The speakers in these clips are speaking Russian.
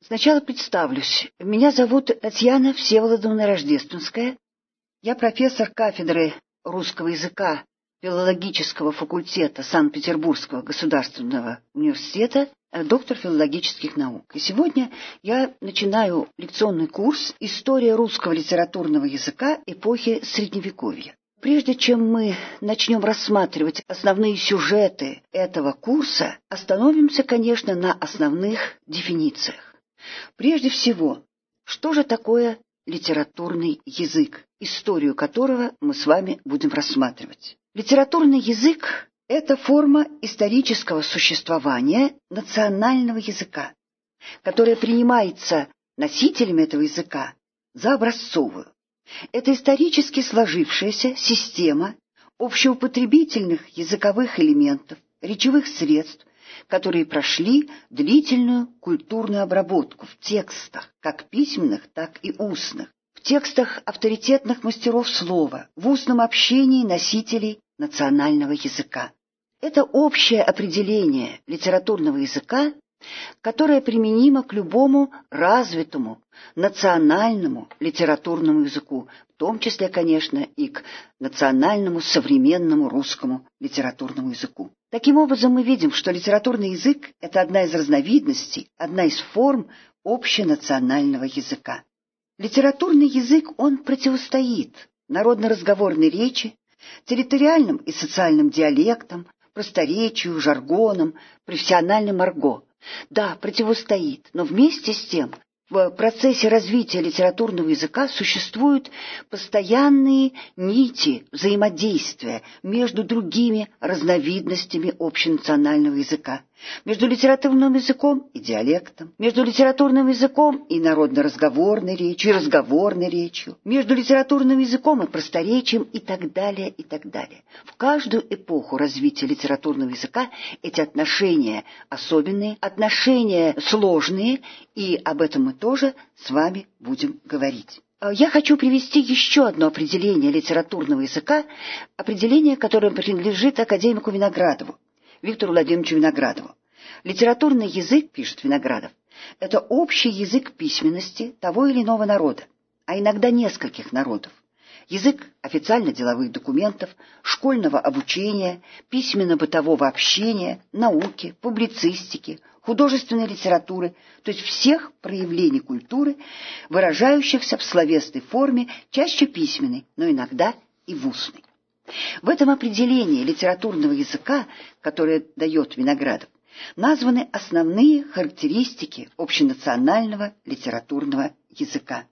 Сначала представлюсь. Меня зовут Татьяна Всеволодовна Рождественская. Я профессор кафедры русского языка филологического факультета Санкт-Петербургского государственного университета, доктор филологических наук. И сегодня я начинаю лекционный курс «История русского литературного языка эпохи Средневековья». Прежде чем мы начнем рассматривать основные сюжеты этого курса, остановимся, конечно, на основных дефинициях. Прежде всего, что же такое литературный язык, историю которого мы с вами будем рассматривать? Литературный язык – это форма исторического существования национального языка, которая принимается носителями этого языка за образцовую. Это исторически сложившаяся система общеупотребительных языковых элементов, речевых средств, которые прошли длительную культурную обработку в текстах, как письменных, так и устных, в текстах авторитетных мастеров слова, в устном общении носителей национального языка. Это общее определение литературного языка, которое применимо к любому развитому национальному литературному языку, в том числе, конечно, и к национальному современному русскому литературному языку. Таким образом, мы видим, что литературный язык – это одна из разновидностей, одна из форм общенационального языка. Литературный язык, он противостоит народно-разговорной речи, территориальным и социальным диалектам, просторечию, жаргонам, профессиональным арго. Да, противостоит, но вместе с тем в процессе развития литературного языка существуют постоянные нити взаимодействия между другими разновидностями общенационального языка, между литературным языком и диалектом, между литературным языком и народно-разговорной речью, и разговорной речью, между литературным языком и просторечием и так далее, и так далее. В каждую эпоху развития литературного языка эти отношения особенные, отношения сложные, и об этом мы тоже с вами будем говорить. Я хочу привести еще одно определение литературного языка, определение, которое принадлежит академику Виноградову, Виктору Владимировичу Виноградову. Литературный язык, пишет Виноградов, это общий язык письменности того или иного народа, а иногда нескольких народов. Язык официально-деловых документов, школьного обучения, письменно-бытового общения, науки, публицистики, художественной литературы, то есть всех проявлений культуры, выражающихся в словесной форме, чаще письменной, но иногда и в устной. В этом определении литературного языка, которое дает Виноградов, названы основные характеристики общенационального литературного языка.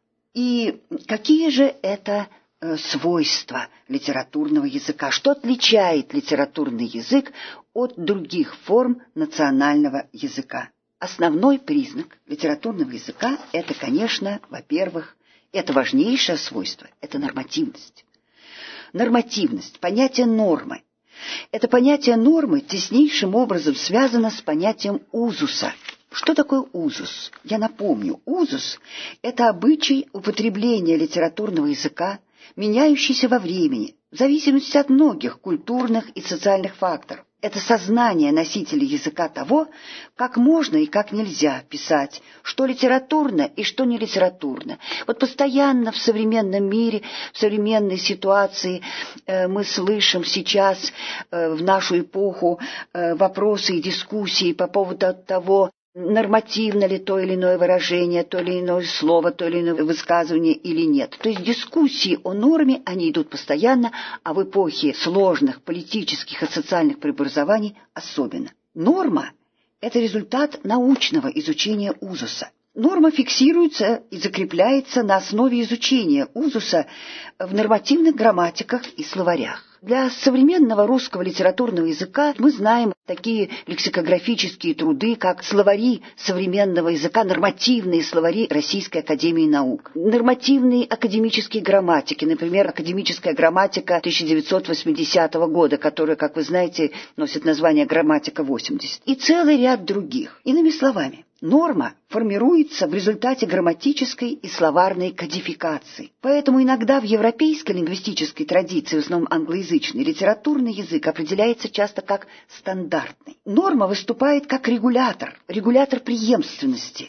И какие же это свойства литературного языка? Что отличает литературный язык от других форм национального языка? Основной признак литературного языка – это, конечно, во-первых, это важнейшее свойство – это нормативность. Нормативность, понятие нормы. Это понятие нормы теснейшим образом связано с понятием узуса. Что такое узус? Я напомню, узус – это обычай употребления литературного языка, меняющийся во времени, в зависимости от многих культурных и социальных факторов. Это сознание носителей языка того, как можно и как нельзя писать, что литературно и что не литературно. Вот постоянно в современном мире, в современной ситуации мы слышим сейчас, в нашу эпоху, вопросы и дискуссии по поводу того, нормативно ли то или иное выражение, то или иное слово, то или иное высказывание или нет. То есть дискуссии о норме, они идут постоянно, а в эпохе сложных политических и социальных преобразований особенно. Норма – это результат научного изучения узуса. Норма фиксируется и закрепляется на основе изучения узуса в нормативных грамматиках и словарях. Для современного русского литературного языка мы знаем такие лексикографические труды, как словари современного языка, нормативные словари Российской академии наук, нормативные академические грамматики, например, академическая грамматика 1980 года, которая, как вы знаете, носит название «Грамматика 80», и целый ряд других. Иными словами, норма формируется в результате грамматической и словарной кодификации. Поэтому иногда в европейской лингвистической традиции, в основном англоязычный, литературный язык определяется часто как стандартный. Норма выступает как регулятор преемственности,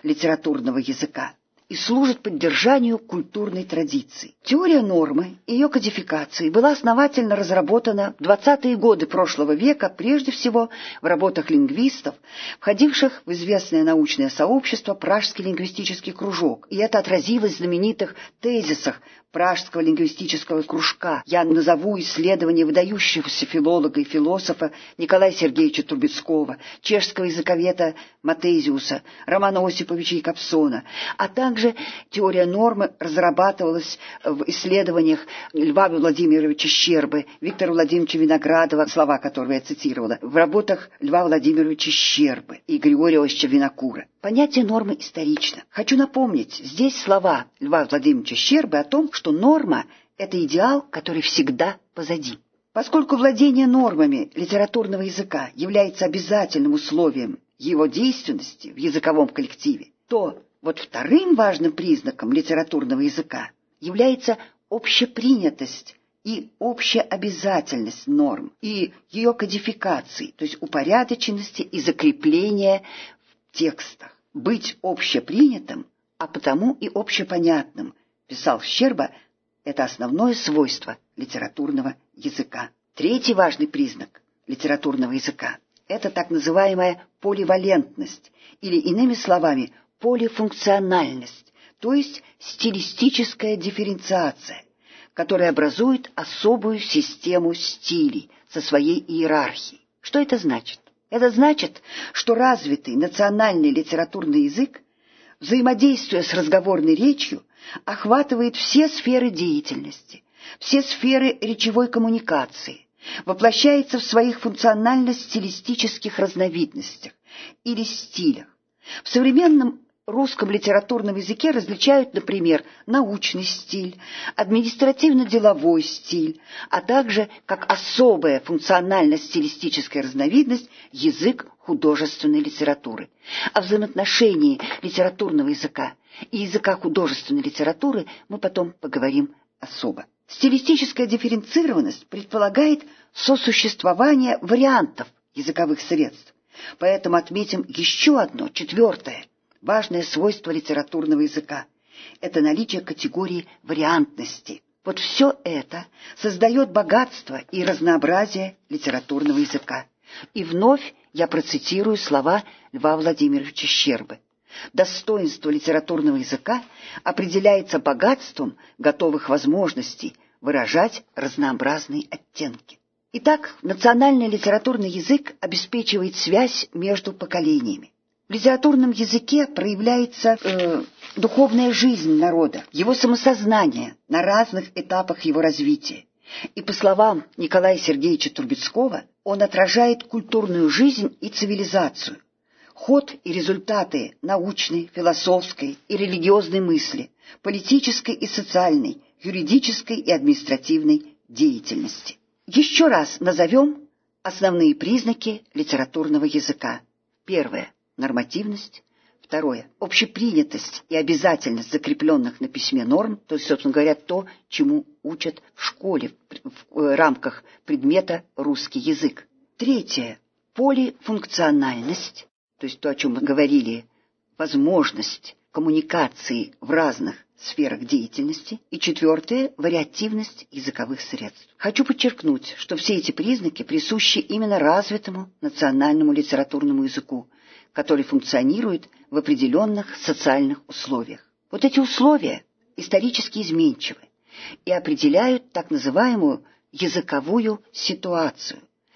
литературного языка и служит поддержанию культурной традиции. Теория нормы и ее кодификации была основательно разработана в 20-е годы прошлого века, прежде всего в работах лингвистов, входивших в известное научное сообщество Пражский лингвистический кружок. И это отразилось в знаменитых тезисах Пражского лингвистического кружка. Я назову исследования выдающегося филолога и философа Николая Сергеевича Трубецкого, чешского языковеда Матезиуса, Романа Осиповича Якобсона, а также теория нормы разрабатывалась в исследованиях Льва Владимировича Щербы, Виктора Владимировича Виноградова, слова которого я цитировала, в работах Льва Владимировича Щербы и Григория Иосифовича Винокура. Понятие нормы исторично. Хочу напомнить здесь слова Льва Владимировича Щербы о том, что норма – это идеал, который всегда позади. Поскольку владение нормами литературного языка является обязательным условием его действенности в языковом коллективе, то вот вторым важным признаком литературного языка является общепринятость и общеобязательность норм, и ее кодификации, то есть упорядоченности и закрепления в текстах. Быть общепринятым, а потому и общепонятным, писал Щерба, это основное свойство литературного языка. Третий важный признак литературного языка – это так называемая поливалентность, или, иными словами, полифункциональность, то есть стилистическая дифференциация, которая образует особую систему стилей со своей иерархией. Что это значит? Это значит, что развитый национальный литературный язык, взаимодействуя с разговорной речью, охватывает все сферы деятельности, все сферы речевой коммуникации, воплощается в своих функционально-стилистических разновидностях или стилях. В современном русском литературном языке различают, например, научный стиль, административно-деловой стиль, а также, как особая функционально-стилистическая разновидность, язык художественной литературы. О взаимоотношении литературного языка и языка художественной литературы мы потом поговорим особо. Стилистическая дифференцированность предполагает сосуществование вариантов языковых средств. Поэтому отметим еще одно, четвертое, важное свойство литературного языка – это наличие категории вариантности. Вот все это создает богатство и разнообразие литературного языка. И вновь я процитирую слова Льва Владимировича Щербы. Достоинство литературного языка определяется богатством готовых возможностей выражать разнообразные оттенки. Итак, национальный литературный язык обеспечивает связь между поколениями. В литературном языке проявляется духовная жизнь народа, его самосознание на разных этапах его развития. И по словам Николая Сергеевича Трубецкого, он отражает культурную жизнь и цивилизацию, ход и результаты научной, философской и религиозной мысли, политической и социальной, юридической и административной деятельности. Еще раз назовем основные признаки литературного языка. Первое – нормативность. Второе – общепринятость и обязательность закрепленных на письме норм, то есть, собственно говоря, то, чему учат в школе в рамках предмета «русский язык». Третье – полифункциональность, то есть то, о чем мы говорили, возможность коммуникации в разных сферах деятельности. И четвертое – вариативность языковых средств. Хочу подчеркнуть, что все эти признаки присущи именно развитому национальному литературному языку, который функционирует в определенных социальных условиях. Вот эти условия исторически изменчивы и определяют так называемую языковую ситуацию,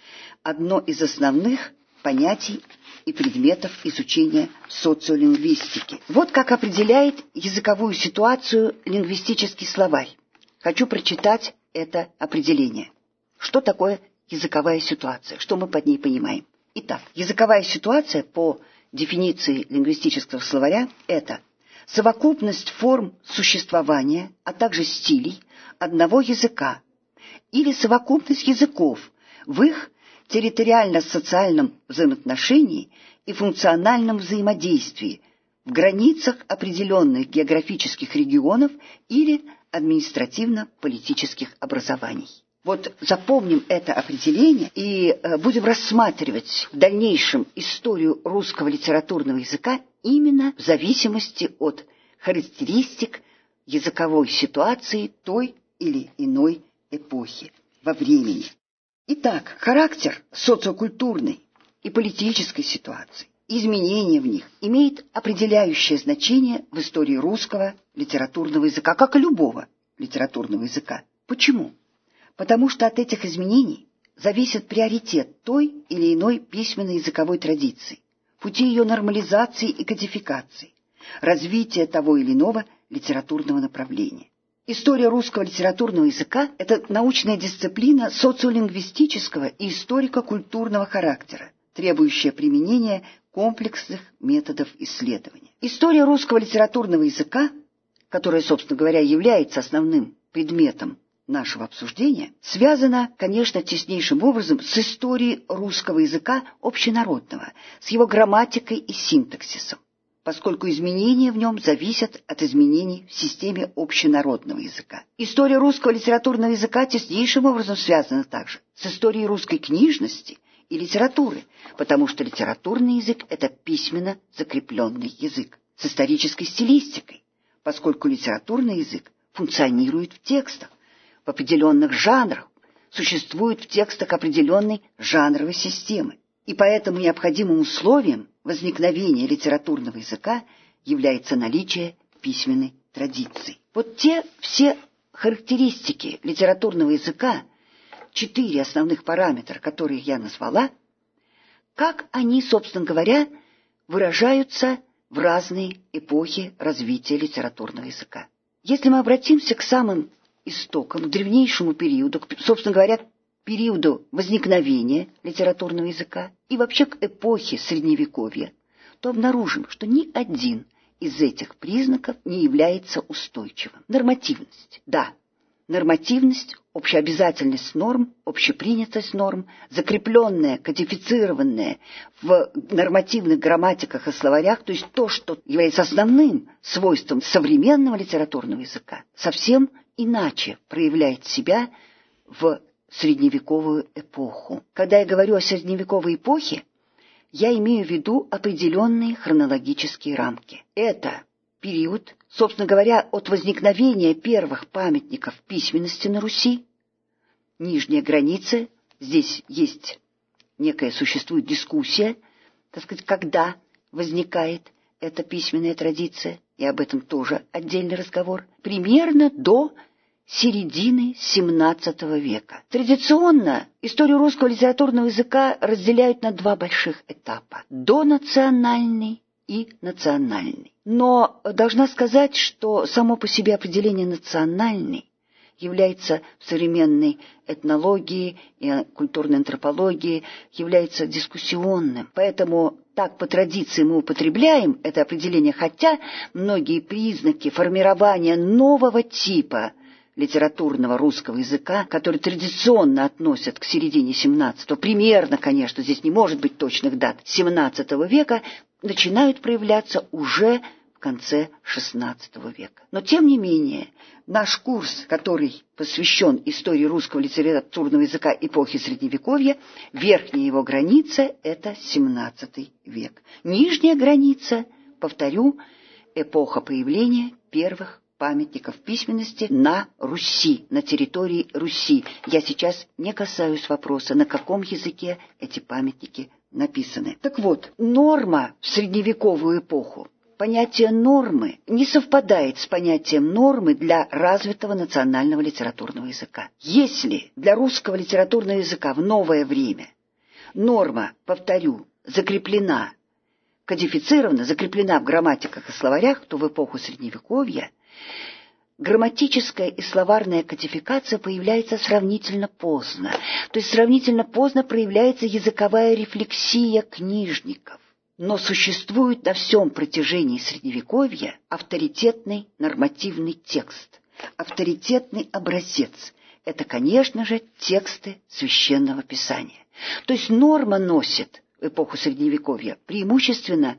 одно из основных понятий и предметов изучения социолингвистики. Вот как определяет языковую ситуацию лингвистический словарь. Хочу прочитать это определение. Что такое языковая ситуация? Что мы под ней понимаем? Итак, языковая ситуация по дефиниции лингвистического словаря – это совокупность форм существования, а также стилей одного языка или совокупность языков в их территориально-социальном взаимоотношении и функциональном взаимодействии в границах определенных географических регионов или административно-политических образований. Вот запомним это определение и будем рассматривать в дальнейшем историю русского литературного языка именно в зависимости от характеристик языковой ситуации той или иной эпохи во времени. Итак, характер социокультурной и политической ситуации, изменения в них имеет определяющее значение в истории русского литературного языка, как и любого литературного языка. Почему? Потому что от этих изменений зависит приоритет той или иной письменной языковой традиции, пути ее нормализации и кодификации, развития того или иного литературного направления. История русского литературного языка – это научная дисциплина социолингвистического и историко-культурного характера, требующая применения комплексных методов исследования. История русского литературного языка, которая, собственно говоря, является основным предметом нашего обсуждения, связана, конечно, теснейшим образом с историей русского языка общенародного, с его грамматикой и синтаксисом, поскольку изменения в нем зависят от изменений в системе общенародного языка. История русского литературного языка теснейшим образом связана также с историей русской книжности и литературы, потому что литературный язык – это письменно закрепленный язык, с исторической стилистикой, поскольку литературный язык функционирует в текстах, в определенных жанрах, существует в текстах определенной жанровой системы. И поэтому необходимым условием возникновения литературного языка является наличие письменной традиции. Вот те все характеристики литературного языка, 4 основных параметра, которые я назвала, как они, собственно говоря, выражаются в разные эпохи развития литературного языка. Если мы обратимся к самым истокам, к древнейшему периоду, собственно говоря, периоду возникновения литературного языка и вообще к эпохе Средневековья, то обнаружим, что ни один из этих признаков не является устойчивым. Нормативность. Да, нормативность, общеобязательность норм, общепринятость норм, закрепленная, кодифицированная в нормативных грамматиках и словарях, то есть то, что является основным свойством современного литературного языка, совсем иначе проявляет себя в средневековую эпоху. Когда я говорю о средневековой эпохе, я имею в виду определенные хронологические рамки. Это период, собственно говоря, от возникновения первых памятников письменности на Руси, нижняя граница, здесь есть некая, существует дискуссия, так сказать, когда возникает эта письменная традиция, и об этом тоже отдельный разговор, примерно до середины XVII века. Традиционно историю русского литературного языка разделяют на 2 больших этапа – донациональный и национальный. Но должна сказать, что само по себе определение «национальный» является в современной этнологии и культурной антропологии, является дискуссионным. Поэтому так по традиции мы употребляем это определение, хотя многие признаки формирования нового типа литературного русского языка, который традиционно относят к середине XVII, примерно, конечно, здесь не может быть точных дат, XVII века, начинают проявляться уже в конце XVI века. Но, тем не менее, наш курс, который посвящен истории русского литературного языка эпохи Средневековья, верхняя его граница – это XVII век. Нижняя граница, повторю, эпоха появления первых памятников письменности на Руси, на территории Руси. Я сейчас не касаюсь вопроса, на каком языке эти памятники написаны. Так вот, норма в средневековую эпоху, понятие нормы не совпадает с понятием нормы для развитого национального литературного языка. Если для русского литературного языка в новое время норма, повторю, закреплена, кодифицирована, закреплена в грамматиках и словарях, то в эпоху Средневековья грамматическая и словарная кодификация появляется сравнительно поздно. То есть сравнительно поздно проявляется языковая рефлексия книжников. Но существует на всем протяжении Средневековья авторитетный нормативный текст, авторитетный образец. Это, конечно же, тексты Священного Писания. То есть норма носит в эпоху Средневековья преимущественно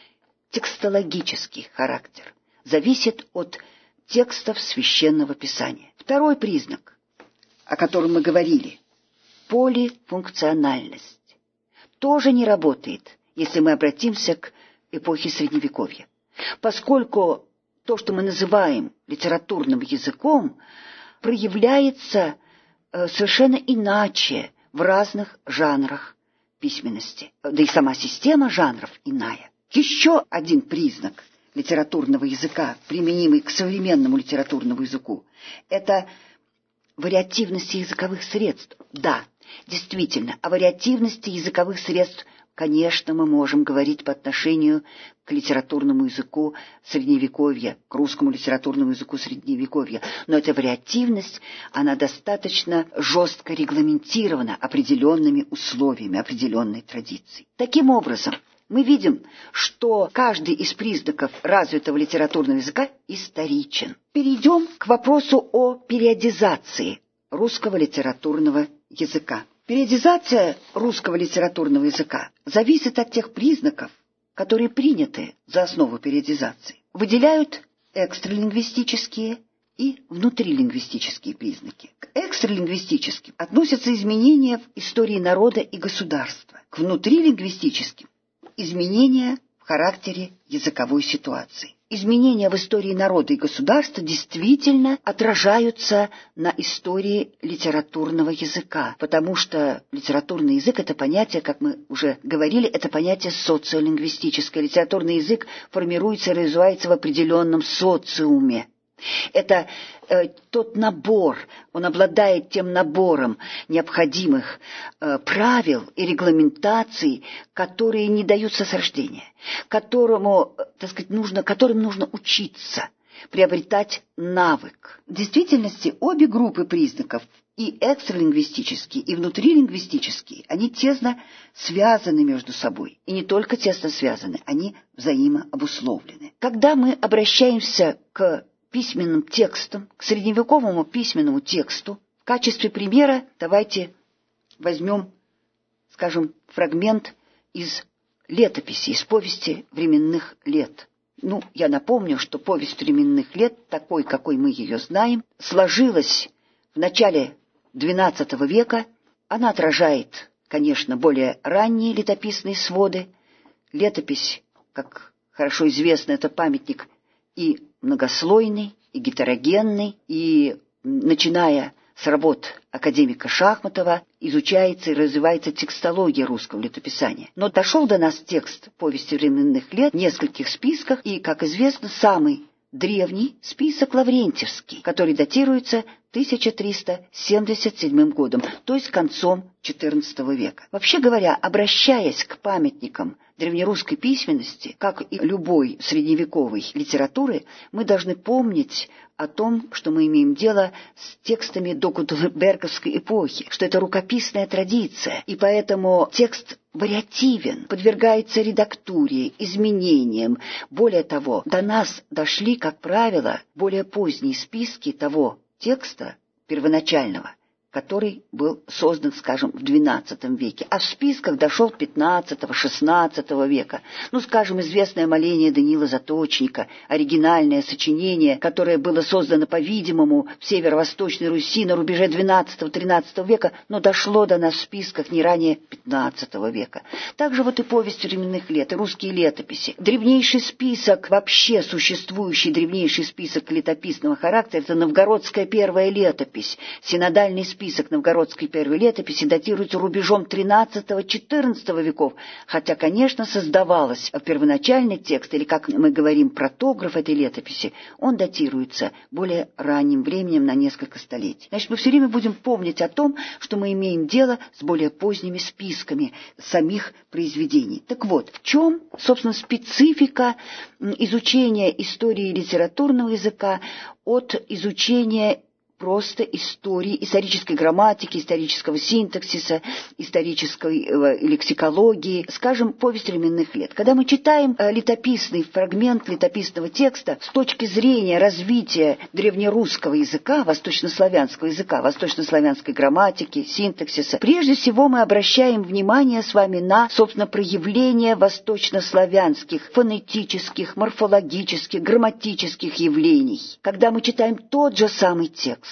текстологический характер, зависит от текстов Священного Писания. Второй признак, о котором мы говорили, полифункциональность, тоже не работает, если мы обратимся к эпохи Средневековья. Поскольку то, что мы называем литературным языком, проявляется совершенно иначе в разных жанрах письменности. Да и сама система жанров иная. Еще один признак литературного языка, применимый к современному литературному языку, это вариативность языковых средств. Да, действительно, о вариативности языковых средств, конечно, мы можем говорить по отношению к литературному языку Средневековья, к русскому литературному языку Средневековья. Но эта вариативность, она достаточно жестко регламентирована определенными условиями, определенной традицией. Таким образом, мы видим, что каждый из признаков развитого литературного языка историчен. Перейдем к вопросу о периодизации русского литературного языка. Периодизация русского литературного языка зависит от тех признаков, которые приняты за основу периодизации. Выделяют экстралингвистические и внутрилингвистические признаки. К экстралингвистическим относятся изменения в истории народа и государства, к внутрилингвистическим – изменения в характере языковой ситуации. Изменения в истории народа и государства действительно отражаются на истории литературного языка, потому что литературный язык – это понятие, как мы уже говорили, это понятие социолингвистическое. Литературный язык формируется и развивается в определенном социуме. Это тот набор, он обладает тем набором необходимых правил и регламентаций, которые не даются с рождения, которым нужно учиться, приобретать навык. В действительности обе группы признаков, и экстралингвистические, и внутрилингвистические, они тесно связаны между собой. И не только тесно связаны, они взаимообусловлены. Когда мы обращаемся к письменным текстам, к средневековому письменному тексту, в качестве примера давайте возьмем, скажем, фрагмент из летописи, из повести временных лет. Я напомню, что повесть временных лет, такой, какой мы ее знаем, сложилась в начале XII века. Она отражает, конечно, более ранние летописные своды. Летопись, как хорошо известно, это памятник и многослойный, и гетерогенный, и, начиная с работ академика Шахматова, изучается и развивается текстология русского летописания. Но дошел до нас текст повести временных лет в нескольких списках, и, как известно, самый древний список Лаврентьевский, который датируется 1377 годом, то есть концом XIV века. Вообще говоря, обращаясь к памятникам древнерусской письменности, как и любой средневековой литературы, мы должны помнить о том, что мы имеем дело с текстами до Гутенберговской эпохи, что это рукописная традиция, и поэтому текст вариативен, подвергается редактуре, изменениям. Более того, до нас дошли, как правило, более поздние списки того текста первоначального, который был создан, скажем, в XII веке, а в списках дошел XV-XVI века. Скажем, известное моление Даниила Заточника, оригинальное сочинение, которое было создано, по-видимому, в северо-восточной Руси на рубеже XII-XIII века, но дошло до нас в списках не ранее XV века. Также вот и повесть временных лет, и русские летописи. Древнейший список, вообще существующий древнейший список летописного характера, это новгородская первая летопись, синодальный список новгородской первой летописи датируется рубежом XIII-XIV веков, хотя, конечно, создавалась первоначальный текст, или, как мы говорим, протограф этой летописи, он датируется более ранним временем на несколько столетий. Значит, мы все время будем помнить о том, что мы имеем дело с более поздними списками самих произведений. Так вот, в чем, собственно, специфика изучения истории литературного языка от изучения просто истории, исторической грамматики, исторического синтаксиса, исторической лексикологии, скажем, повесть временных лет. Когда мы читаем летописный фрагмент летописного текста с точки зрения развития древнерусского языка, восточнославянского языка, восточнославянской грамматики, синтаксиса, прежде всего мы обращаем внимание с вами на, собственно, проявление восточнославянских фонетических, морфологических, грамматических явлений. Когда мы читаем тот же самый текст,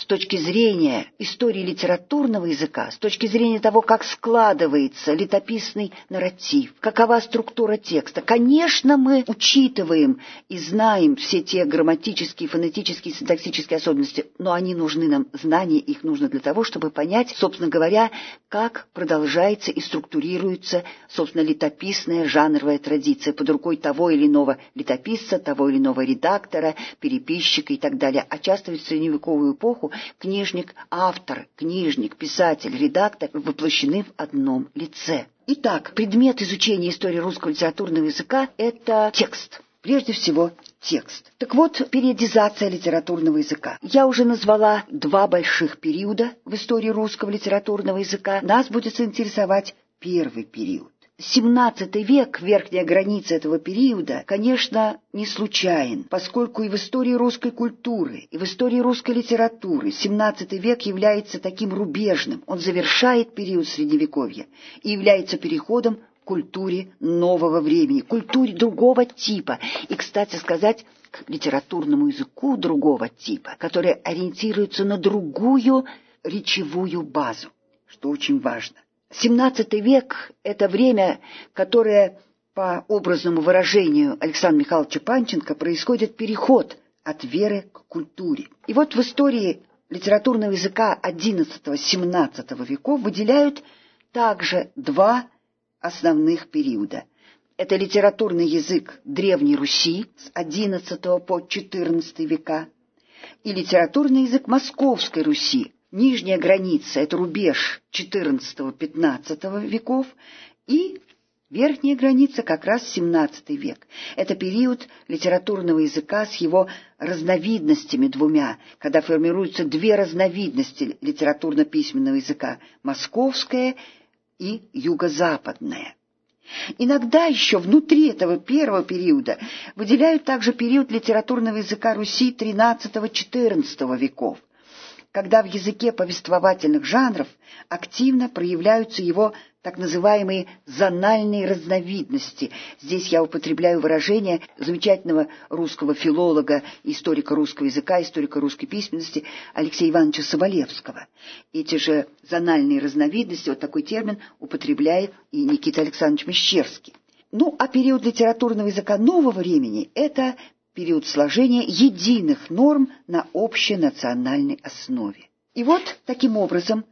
с точки зрения истории литературного языка, с точки зрения того, как складывается летописный нарратив, какова структура текста, конечно, мы учитываем и знаем все те грамматические, фонетические, синтаксические особенности, но они нужны нам, знания их нужно для того, чтобы понять, собственно говоря, как продолжается и структурируется, собственно, летописная жанровая традиция под рукой того или иного летописца, того или иного редактора, переписчика и так далее. А часто ведь в средневековую эпоху книжник, автор, книжник, писатель, редактор воплощены в одном лице. Итак, предмет изучения истории русского литературного языка – это текст. Прежде всего, текст. Так вот, периодизация литературного языка. Я уже назвала два больших периода в истории русского литературного языка. Нас будет интересовать первый период. XVII век, верхняя граница этого периода, конечно, не случайен, поскольку и в истории русской культуры, и в истории русской литературы XVII век является таким рубежным. Он завершает период Средневековья и является переходом к культуре нового времени, культуре другого типа. И, кстати сказать, к литературному языку другого типа, который ориентируется на другую речевую базу, что очень важно. XVII век – это время, которое, по образному выражению Александра Михайловича Панченко, происходит переход от веры к культуре. И вот в истории литературного языка XI-XVII веков выделяют также два основных периода. Это литературный язык Древней Руси с XI по XIV века и литературный язык Московской Руси. Нижняя граница – это рубеж XIV-XV веков, и верхняя граница как раз XVII век. Это период литературного языка с его разновидностями двумя, когда формируются две разновидности литературно-письменного языка – московская и юго-западная. Иногда еще внутри этого первого периода выделяют также период литературного языка Руси XIII-XIV веков, когда в языке повествовательных жанров активно проявляются его так называемые зональные разновидности. Здесь я употребляю выражение замечательного русского филолога, историка русского языка, историка русской письменности Алексея Ивановича Соболевского. Эти же зональные разновидности, вот такой термин употребляет и Никита Александрович Мещерский. Ну, а период литературного языка нового времени – это период сложения единых норм на общенациональной основе. И вот таким образом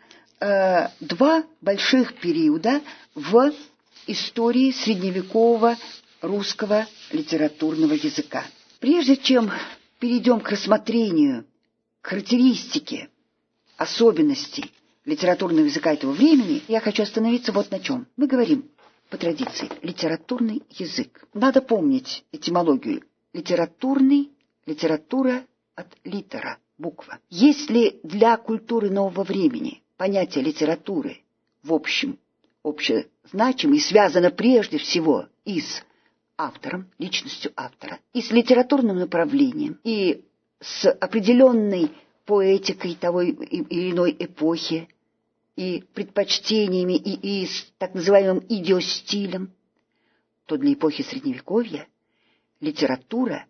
два больших периода в истории средневекового русского литературного языка. Прежде чем перейдем к рассмотрению характеристики, особенностей литературного языка этого времени, я хочу остановиться вот на чем. Мы говорим по традиции литературный язык. Надо помнить этимологию. Литературный, литература от литера, буква. Если для культуры нового времени понятие литературы в общем, общезначимо и связано прежде всего и с автором, личностью автора, и с литературным направлением, и с определенной поэтикой того или иной эпохи, и предпочтениями, и с так называемым идиостилем, то для эпохи Средневековья литература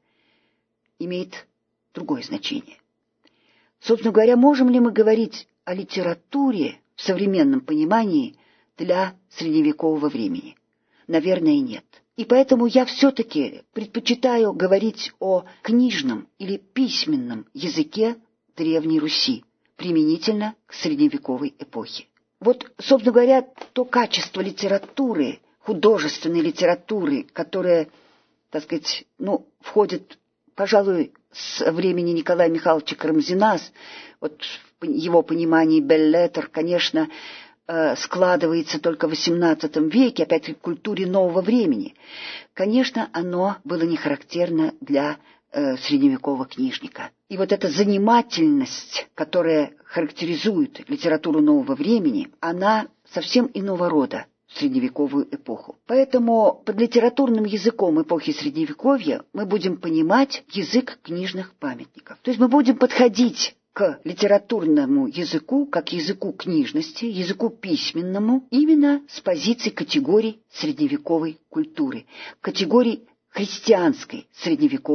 имеет другое значение. Собственно говоря, можем ли мы говорить о литературе в современном понимании для средневекового времени? Наверное, нет. И поэтому я все-таки предпочитаю говорить о книжном или письменном языке Древней Руси, применительно к средневековой эпохе. Вот, собственно говоря, то качество литературы, художественной литературы, которое, так сказать, входит, пожалуй, с времени Николая Михайловича Карамзина, вот в его понимании беллетр, конечно, складывается только в XVIII веке, опять-таки в культуре нового времени. Конечно, оно было не характерно для средневекового книжника. И вот эта занимательность, которая характеризует литературу нового времени, она совсем иного рода в средневековую эпоху. Поэтому под литературным языком эпохи Средневековья мы будем понимать язык книжных памятников. То есть мы будем подходить к литературному языку, как языку книжности, языку письменному, именно с позиции категорий средневековой культуры, категорий христианской средневековой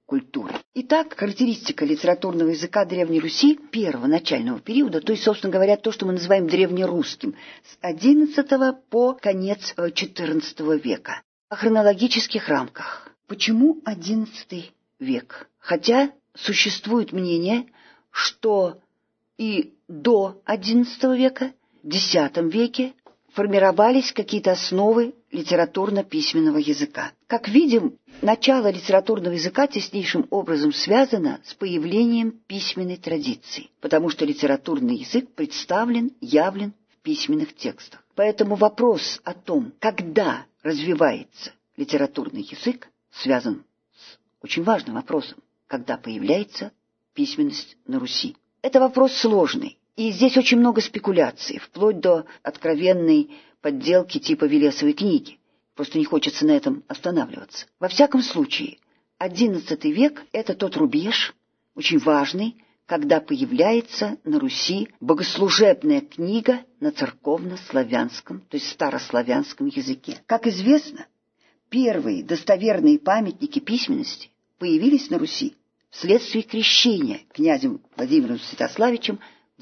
культуры. Итак, характеристика литературного языка Древней Руси первого начального периода, то есть, собственно говоря, то, что мы называем древнерусским, с XI по конец XIV века. О хронологических рамках. Почему XI век? Хотя существует мнение, что и до XI века, в X веке, формировались какие-то основы литературно-письменного языка. Как видим, начало литературного языка теснейшим образом связано с появлением письменной традиции, потому что литературный язык представлен, явлен в письменных текстах. Поэтому вопрос о том, когда развивается литературный язык, связан с очень важным вопросом, когда появляется письменность на Руси. Это вопрос сложный. И здесь очень много спекуляций, вплоть до откровенной подделки типа Велесовой книги. Просто не хочется на этом останавливаться. Во всяком случае, XI век – это тот рубеж, очень важный, когда появляется на Руси богослужебная книга на церковно-славянском, то есть старославянском языке. Как известно, первые достоверные памятники письменности появились на Руси вследствие крещения князем Владимиром Святославичем в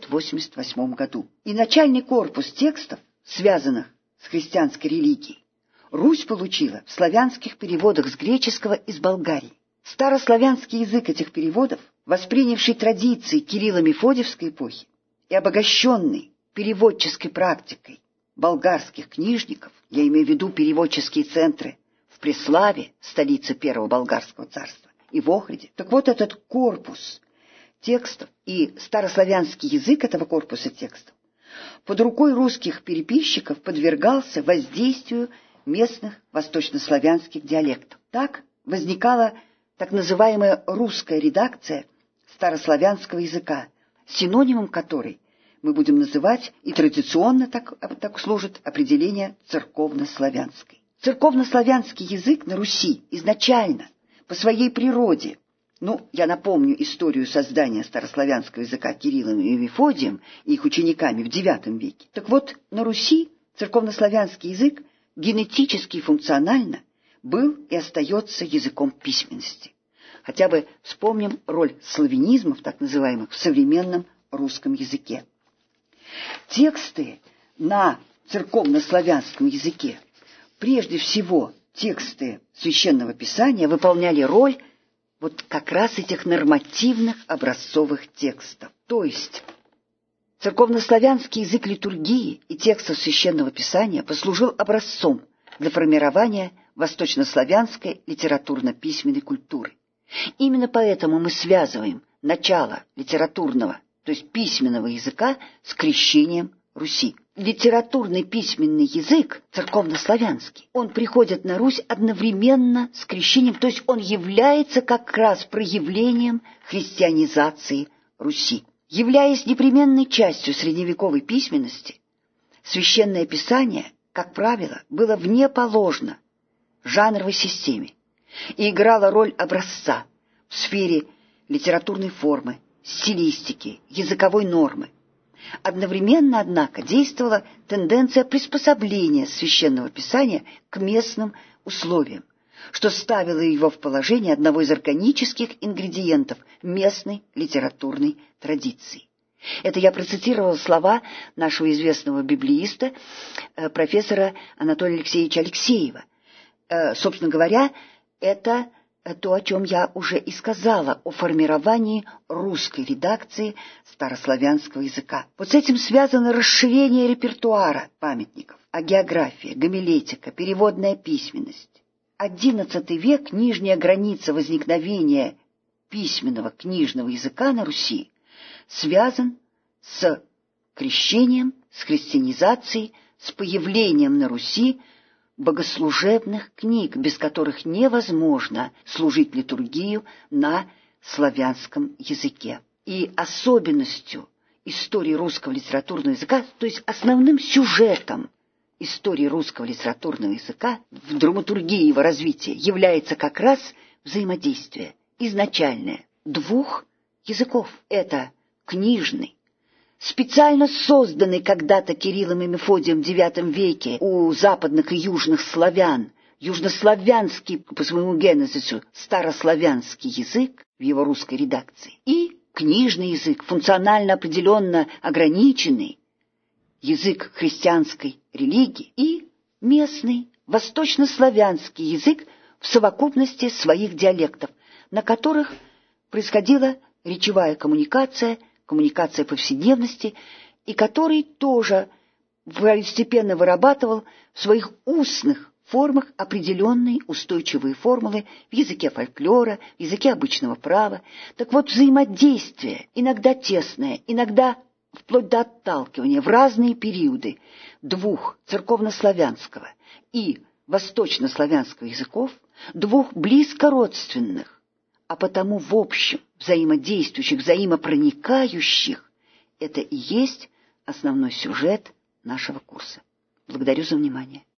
988 году. И начальный корпус текстов, связанных с христианской религией, Русь получила в славянских переводах с греческого из Болгарии. Старославянский язык этих переводов, воспринявший традиции Кирилло-Мефодиевской эпохи и обогащенный переводческой практикой болгарских книжников, я имею в виду переводческие центры в Преславе, столице Первого Болгарского царства, и в Охриде. Так вот, этот корпус текстов и старославянский язык этого корпуса текстов под рукой русских переписчиков подвергался воздействию местных восточнославянских диалектов. Так возникала так называемая русская редакция старославянского языка, синонимом которой мы будем называть, и традиционно так служит определение церковнославянской. Церковнославянский язык на Руси изначально, по своей природе, я напомню историю создания старославянского языка Кириллом и Мефодием и их учениками в IX веке. Так вот, на Руси церковнославянский язык генетически и функционально был и остается языком письменности. Хотя бы вспомним роль славянизмов, так называемых, в современном русском языке. Тексты на церковнославянском языке, прежде всего тексты Священного Писания, выполняли роль вот как раз этих нормативных образцовых текстов. То есть церковнославянский язык литургии и текстов Священного Писания послужил образцом для формирования восточнославянской литературно-письменной культуры. Именно поэтому мы связываем начало литературного, то есть письменного языка с крещением Руси. Литературный письменный язык, церковнославянский, он приходит на Русь одновременно с крещением, то есть он является как раз проявлением христианизации Руси. Являясь непременной частью средневековой письменности, Священное Писание, как правило, было внеположно жанровой системе и играло роль образца в сфере литературной формы, стилистики, языковой нормы. Одновременно, однако, действовала тенденция приспособления Священного Писания к местным условиям, что ставило его в положение одного из органических ингредиентов местной литературной традиции. Это я процитировала слова нашего известного библеиста, профессора Анатолия Алексеевича Алексеева. Собственно говоря, это то, о чем я уже и сказала, о формировании русской редакции старославянского языка. Вот с этим связано расширение репертуара памятников, агеография, гомилетика, переводная письменность. XI век, нижняя граница возникновения письменного книжного языка на Руси, связан с крещением, с христианизацией, с появлением на Руси богослужебных книг, без которых невозможно служить литургию на славянском языке. И особенностью истории русского литературного языка, то есть основным сюжетом истории русского литературного языка в драматургии его развития является как раз взаимодействие изначальное двух языков. Это книжный, специально созданный когда-то Кириллом и Мефодием в IX веке у западных и южных славян южнославянский по своему генезису старославянский язык в его русской редакции и книжный язык, функционально определенно ограниченный, язык христианской религии и местный восточнославянский язык в совокупности своих диалектов, на которых происходила речевая коммуникация, коммуникация повседневности, и который тоже постепенно вырабатывал в своих устных формах определенные устойчивые формулы в языке фольклора, в языке обычного права. Так вот, взаимодействие, иногда тесное, иногда вплоть до отталкивания в разные периоды двух церковнославянского и восточнославянского языков, двух близко родственных, а потому в общем взаимодействующих, взаимопроникающих, это и есть основной сюжет нашего курса. Благодарю за внимание.